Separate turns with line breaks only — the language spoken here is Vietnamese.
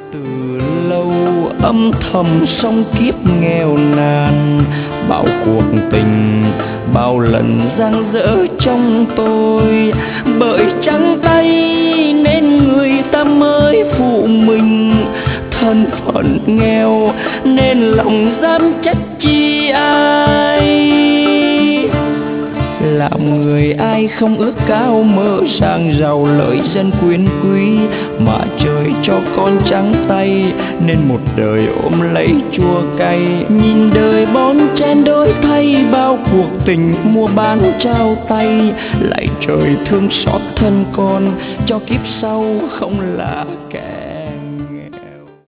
Từ lâu âm thầm song kiếp nghèo nàn, bao cuộc tình bao lần giang dở trong tôi. Bởi trắng tay nên người ta mới phụ mình, thân phận nghèo nên lòng dám trách chi ai. Làm người ai không ước cao mơ sang giàu lợi dân quyền quý, mà trời cho con trắng tay nên một đời ôm lấy chua cay. Nhìn đời bon chen đổi thay, bao cuộc tình mua bán trao tay. Lạy trời thương xót thân con, cho kiếp sau không là kẻ